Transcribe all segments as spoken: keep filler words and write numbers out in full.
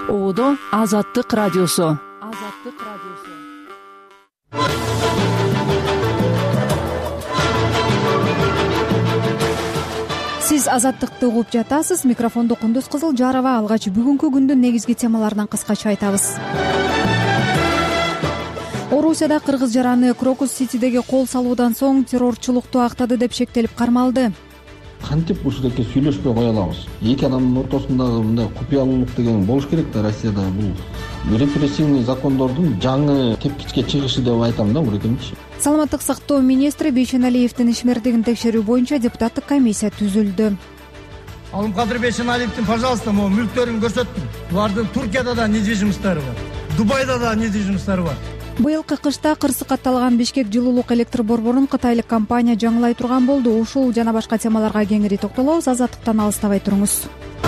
Оодо Азаттык радиосу. Азаттык радиосу. Сиз Азаттыкты угуп жатасыз. Микрофондо Кундуз Кызыл Жарова. Алгач бүгүнкү күндүн негизги темаларынан кыскача айтабыз. Орусияда кыргыз жараны Крокус-Ситидеги кол салуудан соң террорчулукту актады деп шектелип кармалды. Кантип ушундайке сүйлөшпөй кое алабыз? Эки адамдын ортосундагы мындай купуялуулук деген болуш керек да. Россияда бул репрессивный закондордун жаңы тепкичке чыгышы деп айтам да, урекенчи. Саламаттык сактоо министри Бейшеналиевдин ишмердигин текшерүү боюнча депутаттык комиссия түзүлдү. Алымкадыр Бейшеналиевдин, пожалуйста, могу мүлктөрүн көрсөттүм. Булардын Туркияда да недвижимосттары бар, Дубайда да недвижимосттары бар. Быйылкы кышта кырсык катталган Бишкек жылуулук электр борборун кытайлык компания жаңылай турган болду. Ушул жана башка темаларга кеңири токтолобуз. Азаттыктан алыстабай туруңуз.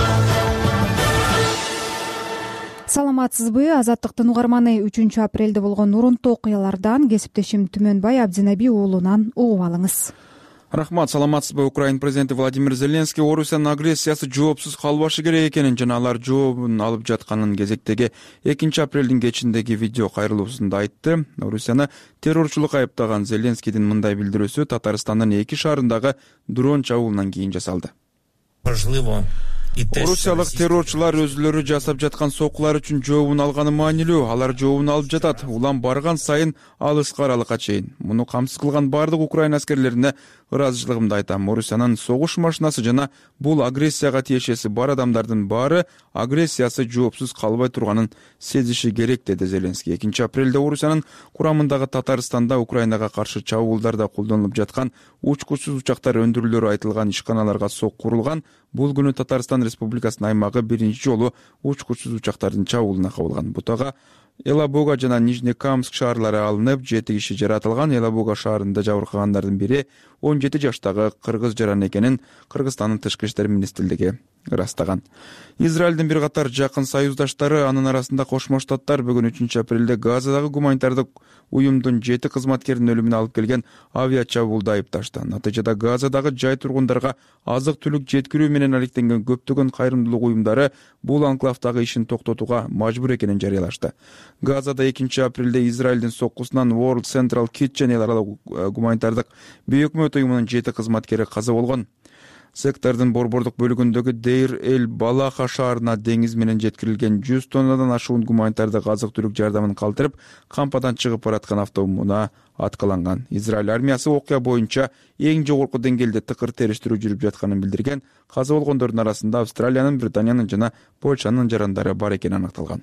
Саламатсызбы? Азаттыктын угарманы. Үчүнчү апрелде болгон урунттуу окуялардан кесиптешим Түмөнбай Абдинаби уулунан угуп алыңыз. Рахмат, саламатсызбы? Украин президенти Владимир Зеленский Орусиянын агрессиясы жоопсуз калбашы керек экенин жана алар жообун алып жатканын кезектеги экинчи апрелдин кечиндеги видео кайрылуусунда айтты. Орусияны террорчулук айыптаган Зеленскийдин мындай билдирүүсү Татарстандын эки шаарындагы дрон чабуулунан кийин жасалды. Орусиялык террорчулар өзүлөрү жасап жаткан сокулар үчүн жообун алганы маанилүү. Алар жообун алып жатат. Улам барган сайын алыска аралыкка чейин. Муну камсыз кылган бардык Украина аскерлерине ыраазычылыгымды айтам. Орусиянын согуш машинасы жана бул агрессияга тиешеси бар адамдардын баары агрессиясы жоопсуз калбай турганын сезиши керек, деди Зеленский. экинчи апрелде Орусиянын курамындагы Татарстанда Украинага каршы чабуулдарда колдонулуп жаткан учкучсуз учактар өндүрүлөрү айтылган ишканаларга сок курулган. Бул күнү Татарстан Республикасынын аймагы биринчи жолу учкучсуз учактардын чабуулуна кабылган. Бутага Элабуга жана Нижнекамск шаарлары алынып, жети киши жаратылган. Элабуга шаарында жабыркагандардын бири он жети жаштагы кыргыз жаран экенин Кыргызстандын тышкы иштер министрлиги ырастаган. Израилдин бир катар жакын союздаштары, анын арасында Кошмо Штаттар бүгүн үчүнчү апрелде Газадагы гуманитардык уюмдун жети кызматкеринин өлүмүнө алып келген авиа чабуулду айыпташты. Натыйжада Газадагы жай тургундарга азык-түлүк жеткирүү менен алектенген көптөгөн кайрымдуулук уюмдары бул анклавдагы ишин токтотууга мажбур экенин жарыялашты. Газада экинчи апрелде Израилдин соккусунан World Central Kitchen эл аралык гуманитардык бейөкмөт уюмунун жети кызматкери каза болгон. Сектордун борбордук бөлүгүндөгү Дейр-эль-Балаха шаарына деңиз менен жеткирилген жүз тоннадан ашуун гуманитардык азык-түлүк жардамын калтырып, кампадан чыгып бараткан автоунаа аткаланган. Израиль армиясы окуя боюнча эң жогорку деңгээлде тыкыр териштирүү жүрүп жатканын билдирген. Каза болгондордун арасында Австралиянын, Британиянын жана Польшанын жарандары бар экени аныкталган.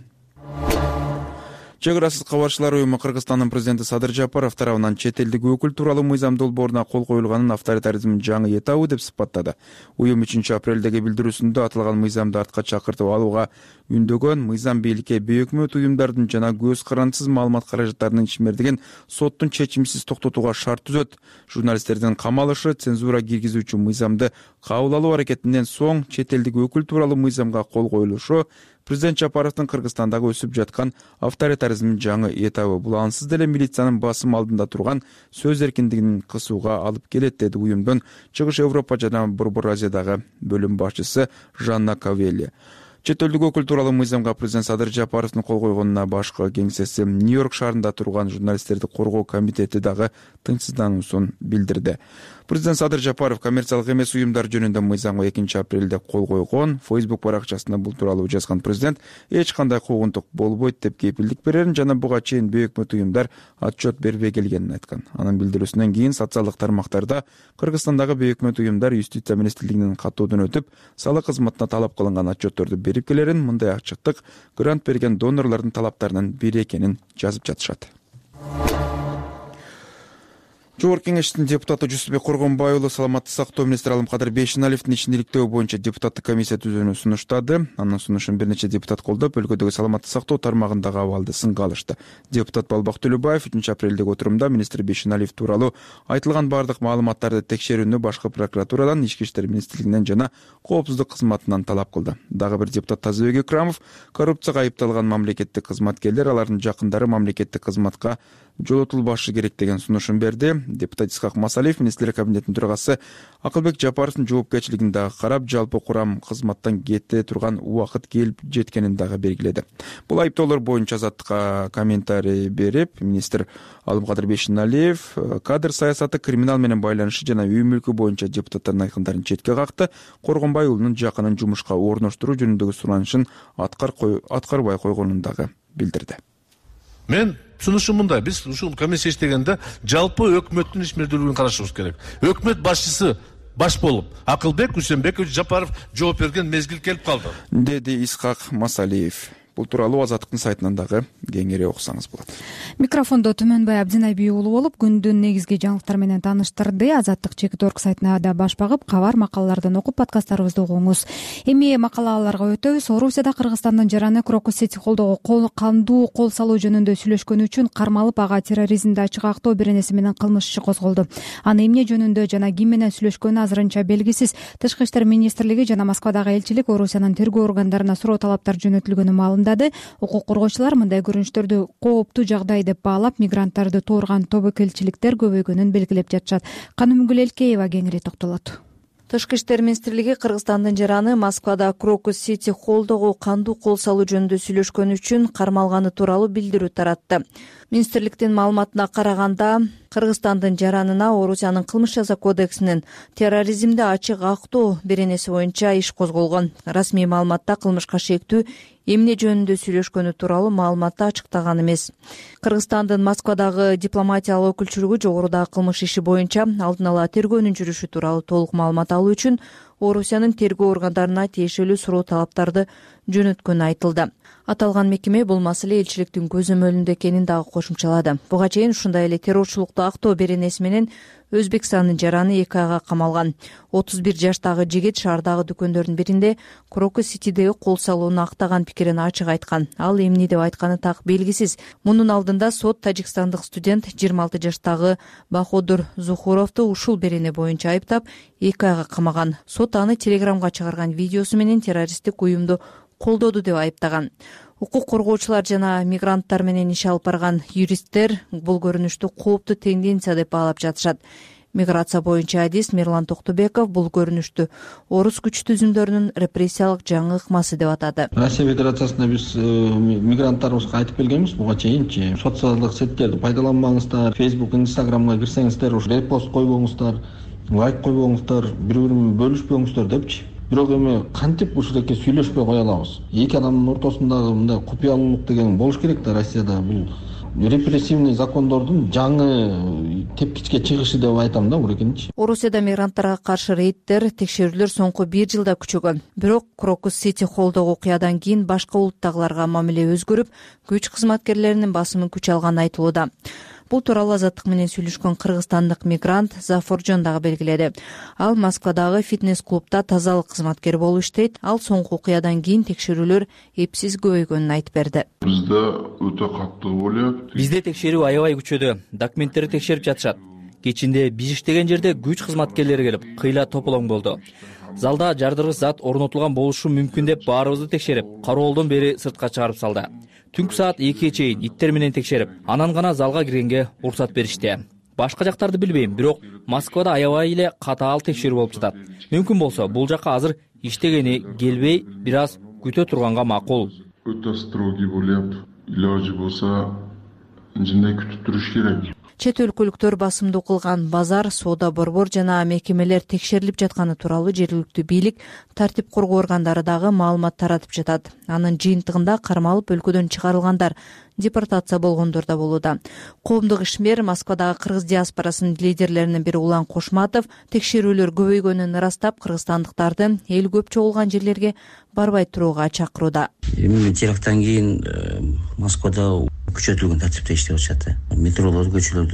Чек арасыз кабарчылар уюму Кыргызстандын президенти Садыр Жапаров тарабынан чет элдик өкүл тууралуу мыйзам долбооруна кол коюлганын авторитаризмдин жаңы этабы деп сыпаттады. Уюм үчүнчү апрелдеги билдирүүсүндө аталган мыйзамды артка чакыртып алууга үндөгөн. Мыйзам бийликке бейөкмөт уюмдардын жана көз карандысыз маалымат каражаттарынын ишмердигин соттун чечимсиз токтотууга шарт түзөт. Журналисттердин камалышы, цензура киргизүүчү мыйзамды кабыл алуу аракетинен соң чет элдик өкүл тууралуу мыйзамга кол коюлушу президент Жапаровдун Кыргызстандагы өсүп жаткан авторитаризмдин жаңы этабы. Бул ансыз деле милициянын басым алдында турган сөз эркиндигин кысууга алып келет, деди уюмдун Чыгыш Европа жана Борбор Азиядагы бөлүм башчысы Жанна Кавелли. Чет элдик өкүл тууралуу мыйзамга президент Садыр Жапаровдун кол койгонуна башкы кеңсеси Нью-Йорк шаарында турган журналисттерди коргоо комитети дагы тынчсыздануусун билдирди. Президент Садыр Жапаров коммерциялык эмес уюмдар жөнүндө мыйзамга экинчи апрелде кол койгон. Facebook баракчасында бул тууралуу жазган президент эч кандай куугунтук болбойт деп кепилдик берерин жана буга чейин бейөкмөт уюмдар отчет бербей келгенин айткан. Анын билдирүүсүнөн кийин социалдык тармактарда Кыргызстандагы бейөкмөт уюмдар Юстиция министрлигинин катуудун өтүп, салык кызматына талап кылынган отчетторду берип келерин, мындай ачыктык грант берген донорлордун талаптарынын бири экенин жазып жатышат. Жогорку Кеңештин депутаты Жусупбек Коргонбай уулу саламаттык сактоо министри Алымкадыр Бейшеналиевдин ишин иликтөө боюнча депутаттык комиссия түзүүнү сунуштады. Анын сунушун бир нече депутат колдоп, өлкөдөгү саламаттык сактоо тармагындагы абалды сынга алышты. Депутат Балбак Төлөбаев үчүнчү апрелдеги отурумда министр Бейшеналиев тууралуу айтылган бардык маалыматтарды текшерүүнү башкы прокуратурадан, Ички иштер министрлигинен жана коопсуздук кызматынан талап кылды. Дагы бир депутат Тазыбек Экрамов коррупцияга айыпталган мамлекеттик кызматкерлер, алардын жакындары мамлекеттик кызматка жолотулбашы керек деген сунушун берди. Депутат Исхак Масалиев министрлер кабинетинин төрагасы Акылбек Жапаровдун жоопкерчилигин дагы карап, жалпы курам кызматтан кете турган убакыт келип жеткенин дагы белгиледи. Бул айыптоолор боюнча Азаттыкка комментарий берип, министр Алымкадыр Бейшеналиев кадр саясаты, криминал менен байланышы жана үй мүлкү боюнча депутаттардын айкындарын четке какты, Коргонбай уулунун жакынын жумушка орноштуруу жөнүндөгү суранышын аткарбай койгонун дагы билдирди. Мен сунушум мындай: биз ушул комиссия иштегенде жалпы өкмөттүн ишмердүүлүгүн карашыбыз керек. Өкмөт башчысы баш болуп Акылбек Үсенбекович Жапаров жооп берген мезгил келип калды, деди Исхак Масалиев. Бул тууралуу Азаттыктын сайтынан дагы кеңири окусаңыз болот. Микрофондо Түмөнбай Абдинайби уулу болуп, күндүн негизги жаңылыктары менен тааныштырды. Азаттык чекит орг сайтына да баш багып, кабар макалалардан окуп, подкасттарыбызды угуңуз. Эми макалаларга өтөбүз. Орусияда Кыргызстандын жараны Крокус Сити холдоого кол кандуу кол салуу жөнүндө сүйлөшкөнү үчүн кармалып, ага терроризмди ачык актоо беренеси менен кылмыш иши козголду. Аны эмне жөнүндө жана ким менен сүйлөшкөнү азырынча белгисиз. Тышкы иштер министрлиги жана Москвадагы элчилик Орусиянын тергөө органдарына суроо талаптар жөнөтүлгөнү маалымдады. Укук коргоочулар мындай көрүнүштөрдү кооптуу жагдай деп баалап, мигранттарды тоорган тобокелчиликтер көбөйгөнүн белгилеп жатышат. Канымгүл Элкеева кеңири токтолот. Тышкы иштер министрлиги Кыргызстандын жараны Москвада Крокус Сити холдоого кандуу кол салуу жөнүндө сүйлөшкөнү үчүн кармалганы тууралуу билдирүү таратты. Министрликтин маалыматына караганда, Кыргызстандын жаранына Орусиянын кылмыш жаза кодексинин терроризмди ачык актоо беренеси боюнча иш козголгон. Расмий маалыматта кылмышка шектүү эмне жөнүндө сүйлөшкөнү тууралуу маалыматты ачыктаган эмес. Кыргызстандын Москвадагы дипломатиялык өкүлчүлүгү жогорудагы кылмыш иши боюнча алдын ала тергөөнүн жүрүшү тууралуу толук маалымат алуу үчүн Орусиянын тергөө органдарына тиешелүү суроо талаптарды жөнөткөнү айтылды. Аталган мекеме бул маселе элчиликтин көзөмөлүндө экенин дагы кошумчалады. Буга чейин ушундай эле террорчулукту актоо беренеси менен Өзбекстандын жараны эки айга камалган. отуз бир жаштагы жигит шаардагы дүкөндөрдүн биринде Крокус Ситидеги кол салууну актаган пикирин ачык айткан. Ал эмне деп айтканы так белгисиз. Мунун алдында сот тажикстандык студент жыйырма алты жаштагы Баходур Зухуровду ушул берене боюнча айыптап, эки айга камаган. Сот аны Телеграмга чыгарган видеосу менен террористтик уюмду колдоду деп айыптаган. Укук коргоочулар жана мигранттар менен иш алып барган юристтер бул көрүнүштү кооптуу тенденция деп баалап жатышат. Миграция боюнча адис Мирлан Токтобеков бул көрүнүштү орус күч түзүмдөрүнүн репрессиялык жаңы ыкмасы деп атады. Россия Федерациясына биз мигранттарыбызга айтып келгенбиз буга чейинчи. Социалдык сеттерди пайдаланбаңыздар, Facebook, Instagramга кирсеңиздер, ушу репост койбоңуздар, лайк койбоңуздар, бири-бири менен бөлүшпөңүздөр депчи. Бирок эми кантип ушундайке сүйлөшпөй кое алабыз? Эки адамдын ортосундагы мындай купуялуулук деген болуш керек да Россияда. Бул репрессивный закондордун жаңы тепкичке чыгышы деп айтам да урекенчи. Орусияда мигранттарга каршы рейдтер, текшерүүлөр соңку бир жылда күчөгөн. Бирок Крокус Сити холдогу окуядан кийин башка улуттагыларга мамиле өзгөрүп, күч кызматкерлеринин басымын күч алганы айтылууда. Бул тууралуу Азаттык менен сүйлөшкөн кыргызстандык мигрант Зафоржон дагы белгиледи. Ал Москвадагы фитнес-клубда тазалык кызматкери болуп иштейт. Ал соңку окуядан кийин текшерүүлөр эпсиз көбөйгөнүн айтып берди. Бизде өтө катуу болот. Бизде текшерүү аябай күчөдү. Документтерди текшерип жатышат. Кечинде биз иштеген жерде күч кызматкерлери келип, кыйла тополоң болду. Залда жардыргыч зат орнотулган болушу мүмкүн деп баарыбызды текшерип, кароолдон бери сыртка чыгарып салды. Түнкү саат экиге чейин иттер менен текшерип, анан гана залга киргенге уруксат беришти. Башка жактарды билбейм, бирок Москвада аябай эле катаал текшерүү болуп жатат. Мүмкүн болсо бул жакка азыр иштегени келбей, бир аз күтө турганга макул. Өтө строгий болуп, илажы болсо жындай күтүп туруш керек. Чет өлкөлүктөр басымдуу кылган базар, соода борбор жана мекемелер текшерилип жатканы тууралуу жергиликтүү бийлик, тартип коргоо органдары дагы маалымат таратып жатат. Анын жыйынтыгында кармалып өлкөдөн чыгарылгандар, депортация болгондор да болууда. Коомдук ишмер Москвадагы кыргыз диаспорасынын лидерлеринин бири Улан Кошматов текшерүүлөр көбөйгөнүн ырастап, кыргызстандыктарды эл көп чогулган жерлерге барбай турууга чакырууда. Эми теракттан кийин Москвада күчөтүлгөн тартипте иштеп атышат. Метролор,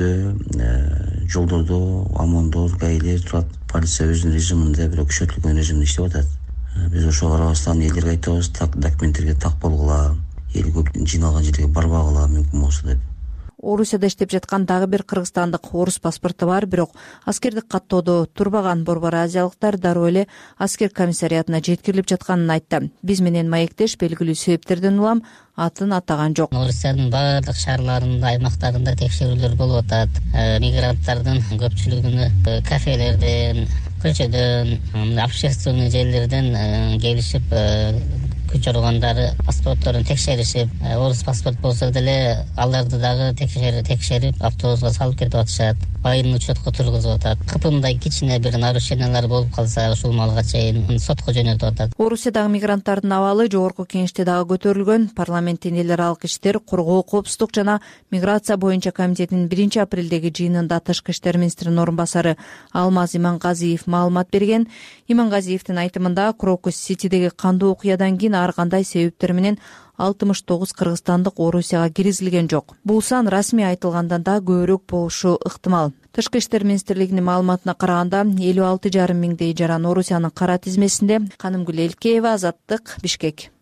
көчөлөрдө, жолдордо ОМОНдор, гаилер турат. Полиция өзүнүн режиминде, бирок күчөтүлгөн режимде иштеп атат. Биз ошого карабастан элдерге айтабыз, так документтерге так болгула, эл көп жыйналган жерге барбагыла мүмкүн болсо деп. Орусияда иштеп жаткан дагы бир кыргызстандык орус паспорту бар, бирок аскердик каттоодо турбаган борбор азиялыктар дароо эле аскер комиссариатына жеткирилип жатканын айтты. Биз менен маектеш белгилүү себептерден улам атын атаган жок. Орусиянын баардык шаарларында, аймактарында текшерүүлөр болуп атат. Мигранттардын көпчүлүгүнө кафелерден, көчөдөн, общественный жерлерден келишип күч органдары паспортторун текшеришип, орус паспорт болсо деле аларды дагы текшерип, текшерип автобуска салып кетип атышат. Айрым учетко тургузуп атат. Кыпымдай кичине бир нарушениялар болуп калса, ушул малга чейин сотко жөнөтүп атат. Орусиядагы мигранттардын абалы жогорку кеңеште дагы көтөрүлгөн. Парламенттин эл аралык иштер, коргоо, коопсуздук жана миграция боюнча комитетинин биринчи апрелдеги жыйынында тышкы иштер министринин орун басары Алмаз Имангазиев маалымат берген. Имангазиевдин айтымында Крокус-Ситидеги кандуу окуядан кийин ар кандай себептер менен алтымыш тогуз кыргызстандык Орусияга киргизилген жок. Бул сан расмий айтылгандан да көбүрөөк болушу ыктымал. Тышкы иштер министрлигинин маалыматына караганда элүү алты жарым миңдей жаран Орусиянын кара тизмесинде. Канымгүл Элкеева, Азаттык, Бишкек.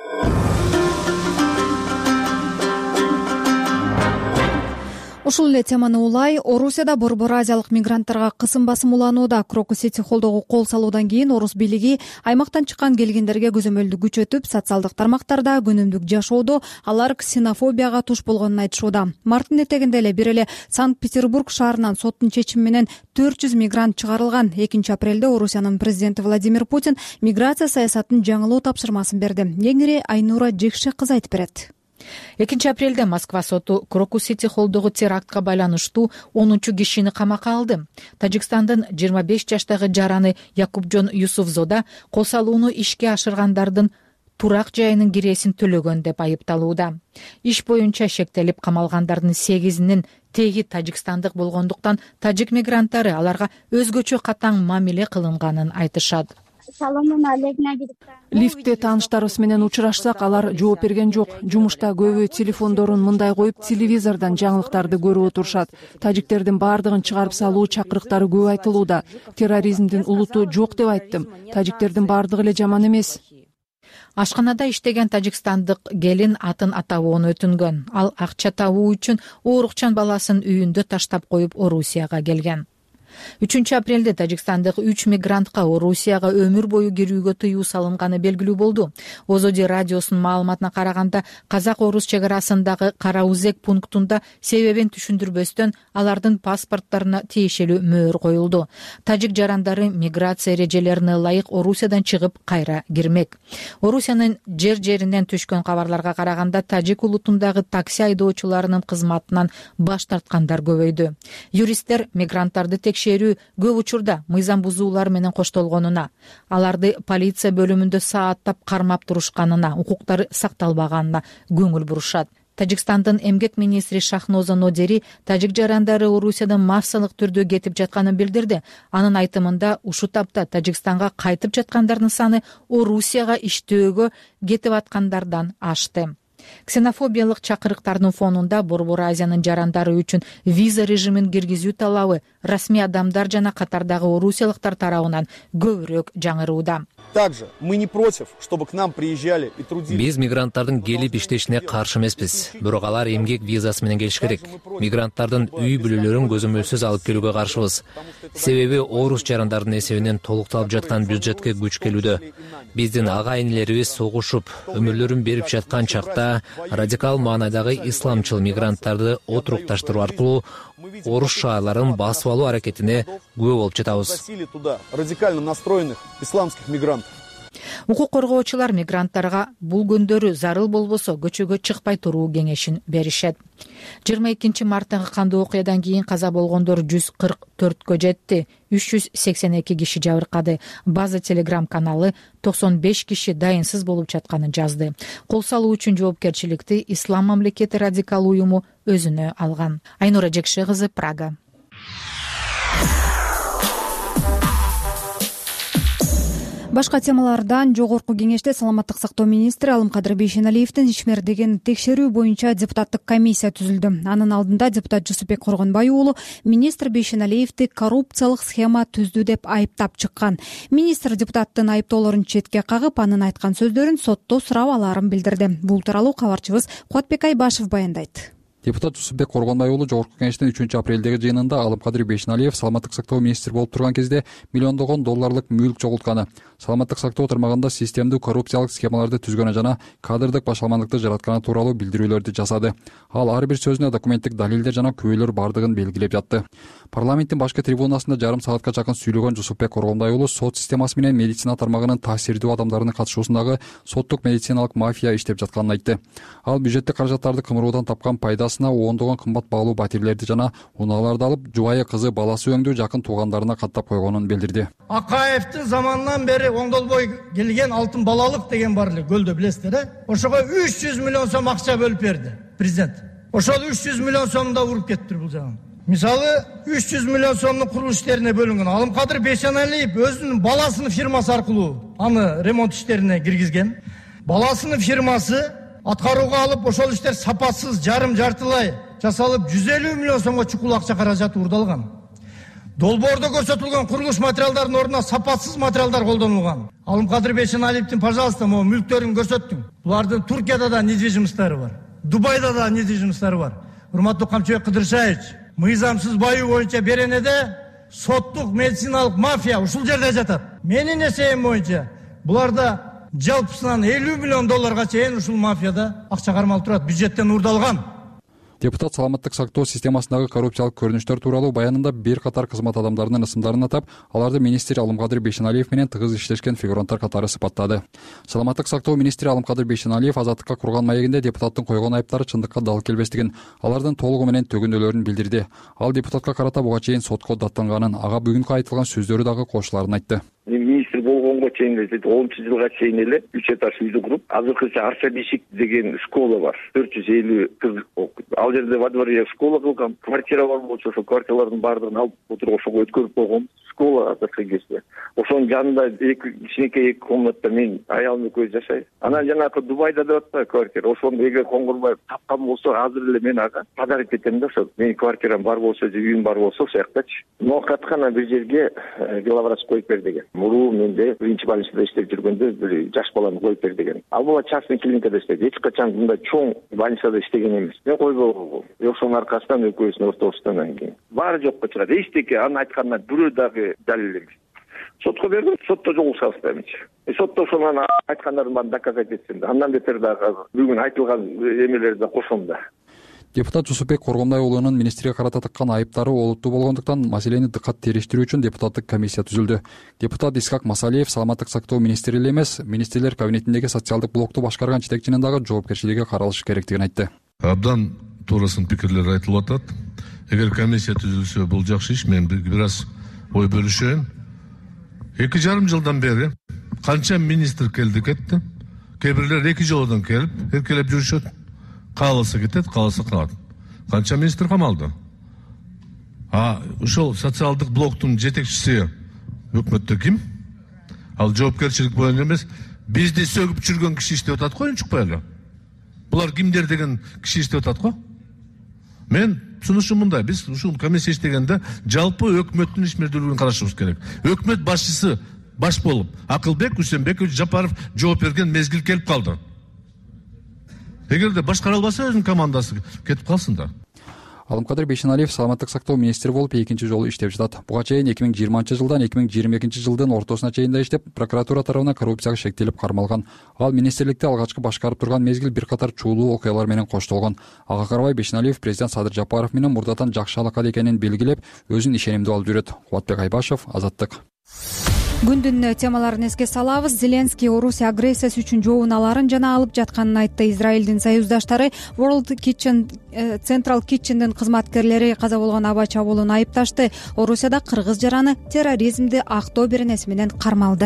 Ушул эле теманы улай, Орусияда борбор азиялык мигранттарга кысым басым уланууда. Крокус-Сити холдоого кол салуудан кийин орус бийлиги аймактан чыккан келгендерге көзөмөлдү күчөтүп, социалдык тармактарда күнүмдүк жашоодо алар ксенофобияга туш болгонун айтышууда. Марттын этегинде эле бир эле Санкт-Петербург шаарынан соттун чечими менен төрт жүз мигрант чыгарылган. экинчи апрелде Орусиянын президенти Владимир Путин миграция саясатын жаңылоо тапшырмасын берди. Кеңири Айнура Жекше кызы айтып берет. экинчи апрелде Москва соту Крокус-Сити холдогу терактка байланыштуу онунчу кишини камакка алды. Тажикстандын жыйырма беш жаштагы жараны Якубжон Юсуфзода кол салууну ишке ашыргандардын турак жайынын киресин төлөгөн деп айыпталууда. Иш боюнча шектелип камалгандардын сегизинин теги тажикстандык болгондуктан тажик мигранттары аларга өзгөчө катаң мамиле кылынганын айтышат. Лифтте тааныштарыбыз менен учурашсак, алар жооп берген жок. Жумушта көбү телефондорун мындай коюп, телевизордон жаңылыктарды көрүп отурушат. Тажиктердин баардыгын чыгарып салуу чакырыктары көп айтылууда. Терроризмдин улуту жок деп айттым. Тажиктердин баардыгы эле жаман эмес. Ашканада иштеген тажикстандык келин атын атабоону өтүнгөн. Ал акча табуу үчүн оорукчан баласын үйүндө таштап коюп Орусияга келген. үчүнчү апрелде тажикстандык үч мигрантка Орусияга өмүр бою кирүүгө тыюу салынганы белгилүү болду. Озоди радиосунун маалыматына караганда, казак-орус чек арасындагы Караузек пунктунда себебин түшүндүрбөстөн алардын паспорттарына тиешелүү мөөр коюлду. Тажик жарандары миграция эрежелерине ылайык Орусиядан чыгып кайра кирмек. Орусиянын жер жеринен түшкөн кабарларга караганда, тажик улутундагы такси айдоочуларынын кызматынан баш тарткандар көбөйдү. Юристтер мигранттарды текшерүү көп учурда мыйзам бузуулар менен коштолгонуна, аларды полиция бөлүмүндө сааттап кармап турушканына, укуктары сакталбаганына көңүл бурушат. Тажикстандын эмгек министри Шахноза Нодери тажик жарандары Орусиядан массалык түрдө кетип жатканын билдирди. Анын айтымында, ушул тапта Тажикстанга кайтып жаткандардын саны Орусияга иштөөгө кетип аткандардан ашты. Ксенофобиялык чакырыктардын фонунда борбор Азиянын жарандары үчүн виза режимин киргизүү талабы расмий адамдар жана катардагы орусиялыктар тарабынан көбүрөөк жаңырууда. Также мы не против, чтобы к нам приезжали и трудились. Биз мигранттардын келип иштешине каршы эмеспиз. Бирок алар эмгек визасы менен келиш керек. Мигранттардын үй бүлөлөрүн көзөмөлсүз алып келүүгө каршыбыз. Себеби орус жарандардын эсебинен толукталып жаткан бюджетке күч келүүдө. Биздин ага-инилерибиз согушуп, өмүрлөрүн берип жаткан чакта радикал маанайдагы исламчыл мигранттарды отурукташтыруу аркылуу орус шаарларын басып алуу аракетине күбө болуп жатабыз. Радикально настроенных исламских мигрантов. Укук коргоочулар мигранттарга бул күндөрү зарыл болбосо көчөгө чыкпай туруу кеңешин беришет. жыйырма экинчи марттагы кандуу окуядан кийин каза болгондор жүз кырк төрткө жетти. үч жүз сексен эки киши жабыркады. База Телеграм каналы токсон беш киши дайынсыз болуп жатканын жазды. Кол салуу үчүн жоопкерчиликти Ислам мамлекети радикал уюму өзүнө алган. Айнура Жекше кызы, Прага. Башка темалардан жогорку кеңеште саламаттык сактоо министри Алымкадыр Бейшеналиевдин ишмердигин текшерүү боюнча депутаттык комиссия түзүлдү. Анын алдында депутат Жусупбек Коргонбай уулу министр Бейшеналиевди коррупциялык схема түздү деп айыптап чыккан. Министр депутаттын айыптоолорун четке кагып, анын айткан сөздөрүн сотто сурап алаарын билдирди. Бул тууралуу кабарчыбыз Кубатбек Айбашев баяндайт. депутат Жусупбек Коргонбай уулу жогорку кеңештин үчүнчү апрелдеги жыйынында Алымкадыр Бейшеналиев саламаттык сактоо министри болуп турган кезде миллиондогон долларлык мүлк жоголтканы, саламаттык сактоо тармагында системдүү коррупциялык схемаларды түзгөнү жана кадрдык башаламандыкты жаратканы тууралуу билдирүүлөрдү жасады. Ал ар бир сөзүнө документтик далилдер жана күбөлөр бардыгын белгилеп жатты. Парламенттин башкы трибунасында жарым саатка жакын сүйлөгөн Жусупбек Коргонбай уулу сот системасы менен медицина тармагынын таасирдүү адамдарынын катышуусундагы соттук медициналык мафия иштеп жатканын айтты. Ал бюджеттик каражаттарды кымыруудан тапкан пайдасына ондогон кымбат баалуу батирлерди жана унааларды алып, жубайы кызы баласы өңдүү жакын туугандарына каттап койгонун билдирди. Акаевдин заманынан бери оңдолбой келген алтын балалык деген бар эле, көлдө билесиздер, э? Ошого үч жүз миллион сом акча бөлүп берди президент. Ошол үч жүз миллион сомду да уруп кетти бул жагын. Мисалы, үч жүз миллион сомдун курулуш иштерине бөлүнгөн. Алымкадыр Бейшеналиев өзүнүн баласынын фирмасы аркылуу аны ремонт иштерине киргизген. Баласынын фирмасы аткарууга алып, ошол иштер сапасыз, жарым жартылай жасалып, жүз элүү миллион сомго чукул акча каражаты урдалган. Долбоордо көрсөтүлгөн курулуш материалдарынын ордуна сапасыз материалдар колдонулган. Алымкадыр Бейшеналиевдин, пожалуйста, могу мүлктөрүн көрсөттүң. Булардын Туркияда да недвижимосттары бар. Дубайда да недвижимосттары бар. Урматтуу Камчыбек Кыдыршаевич, мыйзамсыз баюу боюнча Беренеде соттук медициналык мафия ушул жерде жатат. Менин эсебим боюнча буларда жалпысынан элүү миллион долларга чейин ушул мафияда акча кармалып турат, бюджеттен урдалган. Депутат саламаттык сактоо системасындагы коррупциялык көрүнүштөр тууралуу баянында бир катар кызмат адамдарынын ысымдарын атап, аларды министр Алымкадыр Бейшеналиев менен тыгыз иштешкен фигуранттар катары сыпаттады. Саламаттык сактоо министри Алымкадыр Бейшеналиев азаттыкка курган маегинде депутаттын койгон айыптары чындыкка дал келбестигин, алардын толугу менен төгүнөлөрүн билдирди. Ал депутатка карата буга чейин сотко даттанганын, ага бүгүнкү айтылган сөздөрү дагы кошуларын айтты. Министр болгонго чейин онунчу жылга чейин эле үч этаж үйдү куруп, азыркыча Арча Бишик деген школа бар. төрт жүз элүү кыз окуйт. Ал жерде во дворе школа кылгам. Квартира бар болчу, ошо квартиралардын баардыгын алып отуруп ошого өткөрүп койгом. Школа азыркы кезде. Ошонун жанында эки кичинекей эки комната мен аялым экөөбүз жашайбыз. Анан жанагы Дубайда деп атпайбы квартира. Ошону эгер Коңгурбаев тапкан болсо, азыр эле мен ага подарок этем да, ошо менин квартирам бар болсо, же үйүм бар болсо, ошол жактачы. Ноокаткана бир жерге главврач коюп бер деген. Муруу менде биринчи больницада иштеп жүргөндө бир жаш баланы коюп бер деген. Ал бала частный клиникада иштейт. Эч качан мындай чоң больницада иштеген эмес. Мен койбой болгом. Ошонун аркасынан экөөбүздүн ортобуздан кийин баары жокко чыгат. Эчтеке анын айтканына бирөө дагы далил эмес. Сотко бердим, сотто жолугуп салыштырмынчы. Сотто ошонун айткандарын баарын доказать этсин да. Андан бетер дагы бүгүн айтылган эмелерди да кошом да. Депутат Жусупбек Коргонбай уулунун министрге карата таккан айыптары олуттуу болгондуктан маселени дыккат териштирүү үчүн депутаттык комиссия түзүлдү. Депутат Исхак Масалиев саламаттык сактоо министри эле эмес, министрлер кабинетиндеги социалдык блокту башкарган жетекчинин дагы жоопкерчилиги каралышы керектигин айтты. Абдан туурасын пикирлер айтылып атат. Эгер комиссия түзүлсө бул жакшы иш. Мен бир аз ой бөлүшөйүн. Эки жарым жылдан бери канча министр келди кетти. Кээ бирлер эки жолдон келип, эркелеп жүрүшөт. Кааласа кетет, кааласа калат. Канча министр камалды. А ушул социалдык блоктун жетекчиси өкмөттө ким? Ал жоопкерчилик боюнча эмес, бизди сөгүп жүргөн киши иштеп атат го, унчукпай эле. Булар кимдер деген киши иштеп атат го? Мен сунушум мындай: биз ушул комиссия иштегенде жалпы өкмөттүн ишмердүүлүгүн карашыбыз керек. Өкмөт башчысы баш болуп, Акылбек Үсөнбекович Жапаров жооп берген мезгил келип калды. Эгерде башкара албаса, өзүнүн командасы кетип калсын да. Алымкадыр Бейшеналиев саламаттык сактоо министри болуп экинчи жолу иштеп жатат. Буга чейин эки миң жыйырманчы жылдан эки миң жыйырма экинчи жылдын ортосуна чейин да иштеп, прокуратура тарабынан коррупцияга шектелип кармалган. Ал министрликти алгачкы башкарып турган мезгил бир катар чуулуу окуялар менен коштолгон. Ага карабай Бейшеналиев президент Садыр Жапаров менен мурдатан жакшы алакада экенин белгилеп, өзүн ишенимдүү алып жүрөт. Кубатбек Айбашев, Азаттык. Күндүн темаларын эске салабыз. Зеленский Орусия агрессиясы үчүн жообуналарын жана алып жатканын айтты. Израилдин союздаштары World Kitchen, Central Kitchen'дин кызматкерлери каза болгон аба чабуулун айыпташты. Орусияда кыргыз жараны терроризмди актоо беренеси менен кармалды.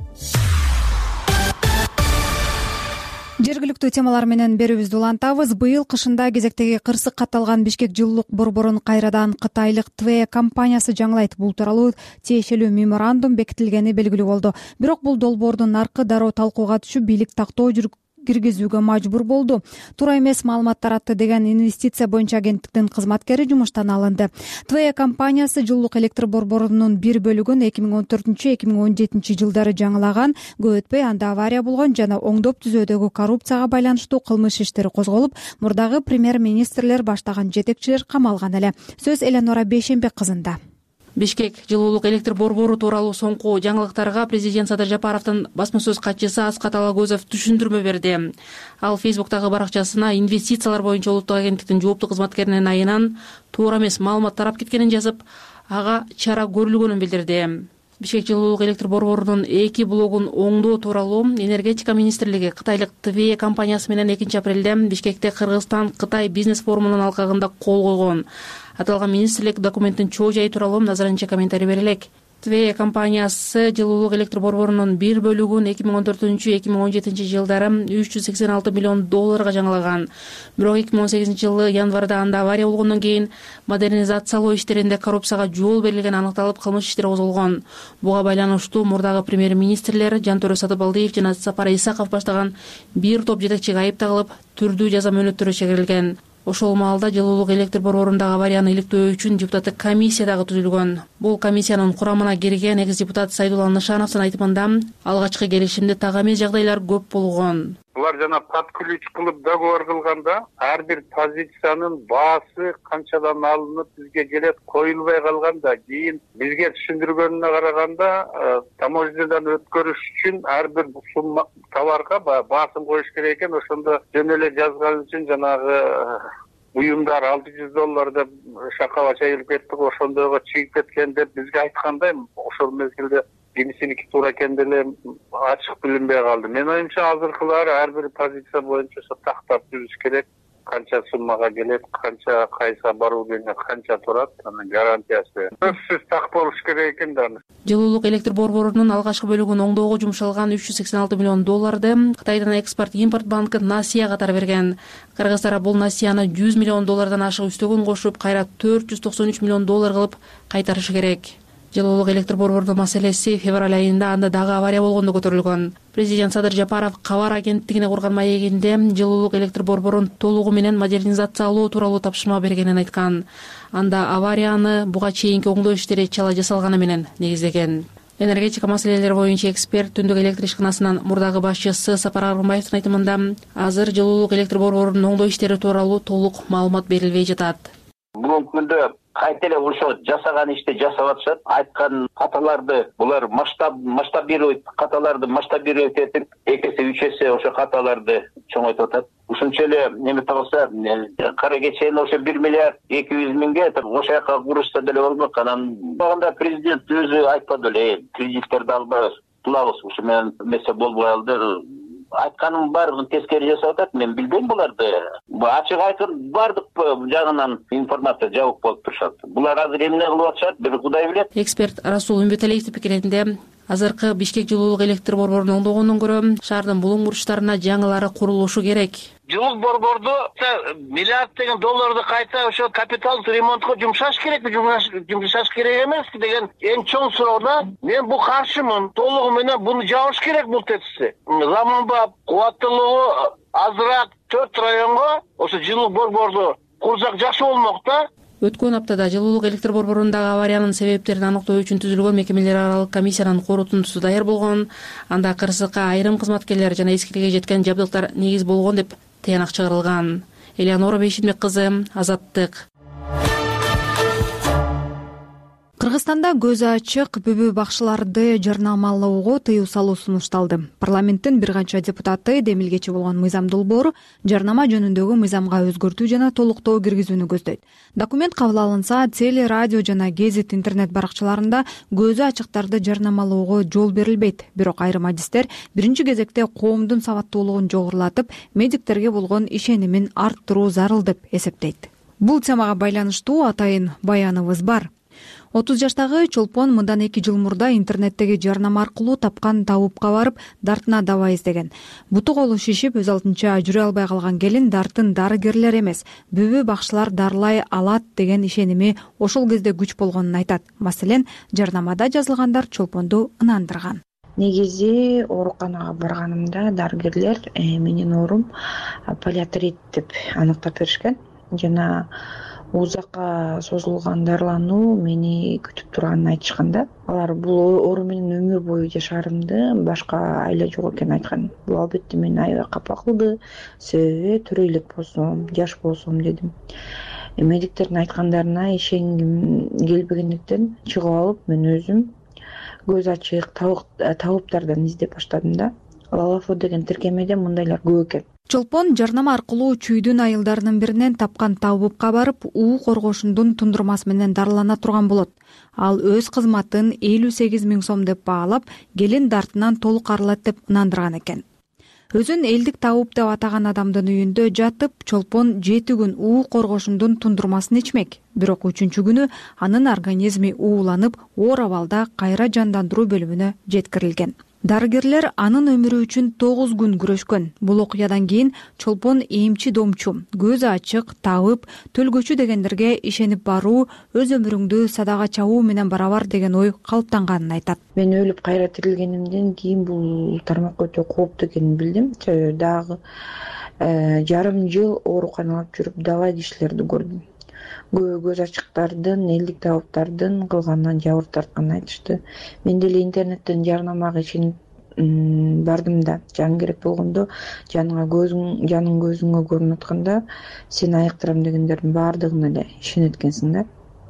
Жергиликтүү темалар менен берүүбүздү улантабыз. Быйыл кышында кезектеги кырсык катталган Бишкек жылуулук борборун кайрадан кытайлык Тве компаниясы жаңылайт. Бул тууралуу тиешелүү меморандум бекитилгени белгилүү болду. Бирок бул долбоордун наркы дароо талкууга түшүп, бийлик тактоо киргизүүгө мажбур болду. Туура эмес маалымат таратты деген инвестиция боюнча агенттиктин кызматкери жумуштан алынды. ТВЭ компаниясы жылуулук электр борборунун бир бөлүгүн эки миң он төртүнчү эки миң он жетинчи жылдары жаңылаган. Көп өтпөй анда авария болгон жана оңдоп түзөөдөгү коррупцияга байланыштуу кылмыш иштери козголуп, мурдагы премьер-министрлер баштаган жетекчилер камалган эле. Сөз Эленора Бейшенбек кызында. Бишкек жылуулук электр борбору тууралуу соңку жаңылыктарга президент Садыр Жапаровдун басма сөз катчысы Аскат Алагөзов түшүндүрмө берди. Ал Фейсбуктагы баракчасына инвестициялар боюнча улуттук агенттиктин жооптуу кызматкеринин айынан туура эмес маалымат тарап кеткенин жазып, ага чара көрүлгөнүн билдирди. Бишкек жылуулук электр борборунун эки блогун оңдоо тууралуу энергетика министрлиги кытайлык ТВЭ компаниясы менен экинчи апрелде Бишкекте Кыргызстан-Кытай бизнес форумунун алкагында кол койгон. Аталган министрлик документтин чоо жайы тууралуу назарынча комментарий берелек. ТВЭ компаниясы жылуулук электр борборунун бир бөлүгүн эки миң он төртүнчү эки миң он жетинчи жылдары үч жүз сексен алты миллион долларга жаңылаган. Бирок эки миң он сегизинчи жылы январда анда авария болгондон кийин модернизациялоо иштеринде коррупцияга жол берилгени аныкталып, кылмыш иштери козголгон. Буга байланыштуу мурдагы премьер-министрлер Жантөрө Сатыбалдиев жана Сапар Исаков баштаган бир топ жетекчиге айып тагылып, түрдүү жаза мөөнөттөрү чегирилген. Ошол маалда жылуулук электр борборундагы аварияны иликтөө үчүн депутаттык комиссия дагы түзүлгөн. Бул комиссиянын курамына кирген экс депутат Сайдулла Нышановдун айтымында алгачкы келишимде так эмес жагдайлар көп болгон. Булар жана под ключ кылып договор кылганда ар бир позициянын баасы канчадан алынып бизге келет коюлбай калганда, кийин бизге түшүндүргөнүнө караганда таможнядан өткөрүш үчүн ар бир сумма товарга баасын коюш керек экен. Ошондо жөн эле жазган үчүн жанагы уюмдар алты жүз доллар деп шакаба чайылып кеттик, ошондойго чыгып кеткен деп бизге айткандай, ошол мезгилде кимисиники туура экен деле ачык билинбей калды. Менин оюмча азыркылары ар бир позиция боюнча тактап түзүш керек. Канча суммага келет, канча кайса баруу күнүнө канча турат, анын гарантиясы сөзсүз так болуш керек экен да. Жылуулук электр борборунун алгачкы бөлүгүн оңдоого жумшалган үч жүз сексен алты миллион долларды Кытайдан экспорт-импорт банкы Насия катары берген. Кыргыздар бул Насияны жүз миллион доллардан ашык үстөгөн кошуп, кайра төрт жүз токсон үч миллион доллар кылып кайтарышы керек. Жылуулук электр борборунун маселеси февраль айында анда дагы авария болгондо көтөрүлгөн. Президент Садыр Жапаров кабар агенттигине курган маегинде жылуулук электр борборун толугу менен модернизациялоо тууралуу тапшырма бергенин айткан. Анда аварияны буга чейинки оңдоо иштери чала жасалганы менен негиздеген. Энергетика маселелери боюнча эксперт Түндүк электр ишканасынын мурдагы башчысы Сапар Аргынбаевдин айтымында азыр жылуулук электр борборунун оңдоо иштери тууралуу толук маалымат берилбей жатат. Бүгүнкү күндө кайта эле ошо жасаган ишти жасап атышат. Айткан каталарды булар масштаб масштабировать каталарды масштабировать этип, эки эсе үч эсе ошо каталарды чоңойтуп атат. Ушунча эле неметте болсо, кара кечен ошо бир миллиард эки жүз миңге ошо жака курушса деле болмок. Анан багында президент өзү айтпады эле, кредиттерди албайбыз, кылабыз, ушу менен эмесе болбой калды. Айтканын баардыгын тескери жасап атат. Мен билбейм буларды. Ачык айткан баардык жагынан информация жабык болуп турушат. Булар азыр эмне кылып атышат, бир Кудай билет. Эксперт Расул Үмбеталиевдин пикиринде азыркы Бишкек жылуулук электр борборун оңдогондон көрө шаардын булуң бурчтарына жаңылары курулушу керек. Жылуулук борборду миллиард деген долларды кайта ошо капиталдык ремонтко жумшаш керекпи, жумшаш керек эмеспи деген эң чоң суроо да. Мен бул каршымын. Толугу менен буну жабыш керек бул тетисти. Заманбап, кубаттуулугу азыраак төрт районго ошо жылуулук борборду курсак жакшы болмок да. Өткөн аптада жылуулук электр борборундагы авариянын себептерин аныктоо үчүн түзүлгөн мекемелер аралык комиссиянын корутундусу даяр болгон. Анда кырсыкка айрым кызматкерлер жана эскиликке жеткен жабдыктар негиз болгон деп тыянак чыгарылган. Элеонора Бейшенбек кызы, Азаттык. Кыргызстанда көзү ачык бүбү бакчыларды жарнамалоого тыюу салуу сунушталды. Парламенттин бир канча депутаты демилгечи болгон мыйзам долбоору жарнама жөнүндөгү мыйзамга өзгөртүү жана толуктоо киргизүүнү көздөйт. Документ кабыл алынса, теле, радио жана гезит интернет баракчаларында көзү ачыктарды жарнамалоого жол берилбейт. Бирок айрым адистер биринчи кезекте коомдун сабаттуулугун жогорулатып, медиктерге болгон ишенимин арттыруу зарыл деп эсептейт. Бул темага байланыштуу атайын баяныбыз бар. отуз жаштагы чолпон мындан эки жыл мурда интернеттеги жарнама аркылуу тапкан табыпка барып, дартына дава издеген. Буту колу шишип, өз алдынча жүрө албай калган келин дартын дарыгерлер эмес, бүбү бакчылар дарылай алат деген ишеними ошол кезде күч болгонун айтат. Маселен, жарнамада жазылгандар чолпонду ынандырган. негизи ооруканага барганымда дарыгерлер менин оорум полиартрит деп аныктап беришкен жана узакка созулган дарылануу мени күтүп турганын айтышкан да. Алар бул оору менен өмүр бою жашаарымды башка айла жок экенин айткан. Бул албетте мени аябай капа кылды. Себеби тирүү элек болсом, жаш болсом дедим. Медиктердин айткандарына ишенгим келбегендиктен чыгып алып, мен өзүм көз ачык табыптардан издеп баштадым да. Лалафо деген тиркемеде мындайлар көп экен. Чолпон жарнама аркылуу чүйдүн айылдарынын биринен тапкан табыпка барып, уу коргошундун тундурмасы менен дарылана турган болот. Ал өз кызматын элүү сегиз миң сом деп баалап, келин дартынан толук арылат деп ынандырган экен. Өзүн элдик табып деп атаган адамдын үйүндө жатып, Чолпон жети күн уу коргошундун тундурмасын ичмек. Бирок үчүнчү күнү анын организми ууланып, оор абалда кайра жандандыруу бөлүмүнө жеткирилген. Дарыгерлер анын өмүрү үчүн тогуз күн күрөшкөн. Бул окуядан кийин Чолпон эмчи домчу, көзү ачык, табып, төлгөчү дегендерге ишенип баруу өз өмүрүңдү садага чабуу менен барабар деген ой калыптанганын айтат. Мен өлүп кайра тирилгенимден кийин бул тармак өтө кооптуу экенин билдим. Дагы жарым жыл ооруканалап жүрүп дабай кишилерди көрдүм. Көз ачыктардын, элдик табыптардын кылганынан жабыр тартканын айтышты. Мен деле интернеттен жарнамага ишенип бардым да, жан керек болгондо жаныңа көзүң, жаның көзүңө көрүнүп атканда сени айыктырам дегендердин баардыгына эле ишенет экенсиң да.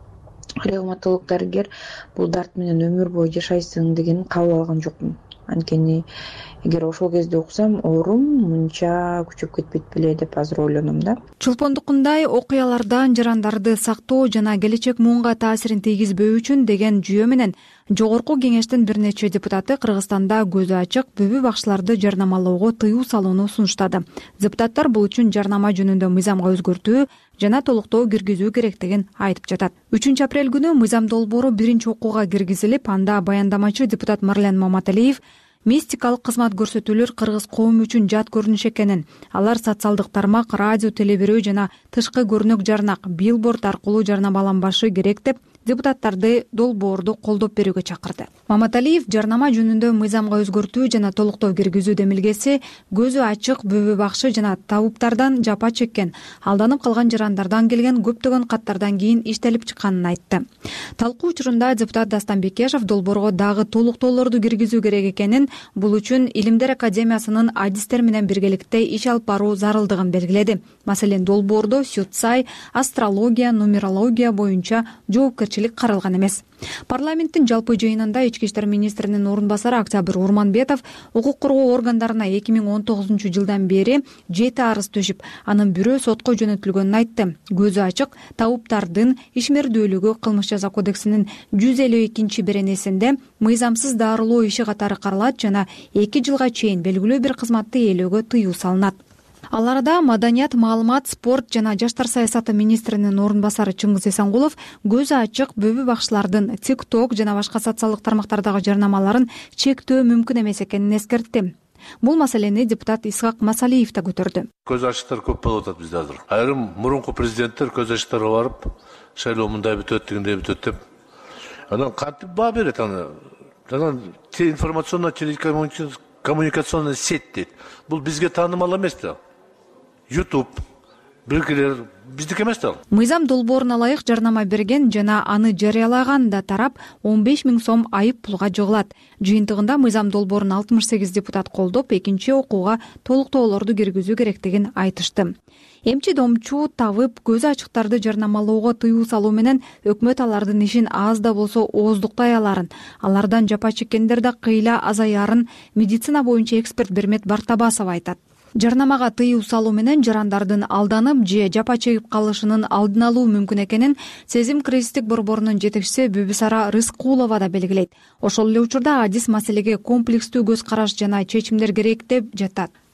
Ревматолог дарыгер бул дарт менен өмүр бою жашайсың дегенин кабыл алган жокмун. Анткени эгер ошол кезде уксам, оорум мынча күчөп кетпейт беле деп азыр ойлоном да. Чолпондукундай окуялардан жарандарды сактоо жана келечек муунга таасирин тийгизбөө үчүн деген жүйө менен Жогорку кеңештин бир нече депутаты Кыргызстанда көзү ачык бүбү бакчыларды жарнамалоого тыюу салууну сунуштады. Депутаттар бул үчүн жарнама жөнүндө мыйзамга өзгөртүү жана толуктоо киргизүү керектигин айтып жатат. үчүнчү апрель күнү мыйзам долбоору биринчи окууга киргизилип, анда баяндамачы депутат Марлен Маматалиев мистикалык кызмат көрсөтүүлөр кыргыз коому үчүн жат көрүнүш экенин, алар социалдык тармак, радио, телебирөө жана тышкы көрүнөк жарнак, билборд аркылуу жарнамаланбашы керек деп депутаттарды долбоорду колдоп берүүгө чакырды. Маматалиев жарнама жөнүндө мыйзамга өзгөртүү жана толуктоо киргизүү демилгеси көзү ачык бүбү бакчы жана табыптардан жапа чеккен, алданып калган жарандардан келген көптөгөн каттардан кийин иштелип чыкканын айтты. Талкуу учурунда депутат Дастан Бекешев долбоорго дагы толуктоолорду киргизүү керек экенин, бул үчүн Илимдер академиясынын адистер менен биргеликте иш алып баруу зарылдыгын белгиледи. Маселен, долбоордо сюцай, астрология, нумерология боюнча жоопкерчилик каралган эмес. Парламенттин жалпы жыйынында ички иштер министринин орун басары Октябрь Урманбетов укук коргоо органдарына эки миң он тогузунчу жылдан бери жети арыз төшүп, анын бирөө сотко жөнөтүлгөнүн айтты. Көзү ачык табыптардын ишмердүүлүгү кылмыш жаза кодексинин жүз элүү экинчи беренесинде мыйзамсыз дарылоо иши катары каралат жана эки жылга чейин белгилүү бир кызматты ээлөөгө тыюу салынат. Ал арада маданият, маалымат, спорт жана жаштар саясаты министринин орун басары Чыңгыз Эсенгулов көзү ачык бүбү бакчылардын тикток жана башка социалдык тармактардагы жарнамаларын чектөө мүмкүн эмес экенин эскертти. Бул маселени депутат Исхак Масалиев да көтөрдү. Көз ачыктар көп болуп атат бизде азыр. Айрым мурунку президенттер көз ачыктарга барып, шайлоо мындай бүтөт, дегендей бүтөт деп. Анан кантип баа берет аны? Анан информационно коммуникационный сеть дейт. Бул бизге таанымал эмес да. YouTube, биркелер биздики эмес да. Мыйзам долбооруна ылайык жарнама берген жана аны жарыялаган да тарап он беш миң сом айып пулга жыгылат. Жыйынтыгында мыйзам долбоорун алтымыш сегиз депутат колдоп, экинчи окууга толуктоолорду киргизүү керектигин айтышты. Эмчи домчу, табып, көзү ачыктарды жарнамалоого тыюу салуу менен өкмөт алардын ишин аз да болсо ооздуктай аларын, алардан жапа чеккендер да кыйла азаярын медицина боюнча эксперт Бермет Бартабасов айтат. Жарнамага тыюу салуу менен жарандардын алданып же жапа чегип калышынын алдын алуу мүмкүн экенин Сезим кризистик борборунун жетекчиси Бүбүсара Рыскулова да белгилейт. Ошол эле учурда адис маселеге комплекстүү көз караш жана чечимдер керек деп жатат.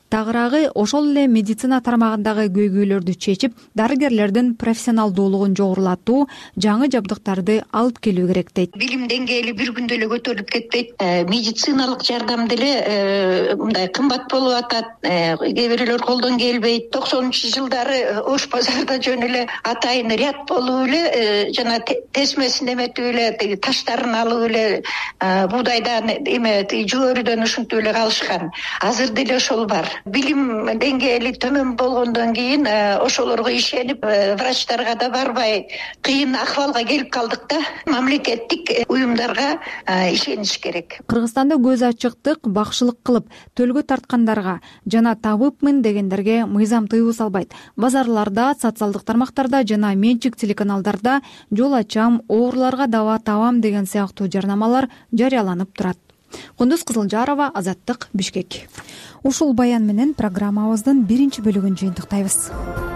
Тагыраагы ошол эле медицина тармагындагы көйгөйлөрдү чечип, дарыгерлердин профессионалдуулугун жогорулатуу, жаңы жабдыктарды алып келүү керек дейт. Билим деңгээли бир күндө эле көтөрүлүп кетпейт. Медициналык жардам деле мындай кымбат болуп атат. Кээ бирөөлөр колдон келбейт. токсонунчу жылдары Ош базарда жөн эле атайын ряд болуп эле жана тесмесин эметип эле таштарын алып эле буудайдан эме жүгөрүдөн ушинтип эле калышкан. Азыр деле ошол бар. Билим деңгээли төмөн болгондон кийин ошолорго ишенип врачтарга да барбай кыйын акыбалга келип калдык да. Мамлекеттик уюмдарга ишениш керек. Кыргызстанда көз ачыктык, бакшылык кылып төлгө тарткандарга жана табыпмын дегендерге мыйзам тыюу салбайт. Базарларда, социалдык тармактарда жана менчик телеканалдарда жол ачам, ооруларга дава табам деген сыяктуу жарнамалар жарыяланып турат. Кундуз Кызылжарова, Азаттык, Бишкек. Ушул баян менен программабыздын биринчи бөлүгүн жыйынтыктайбыз.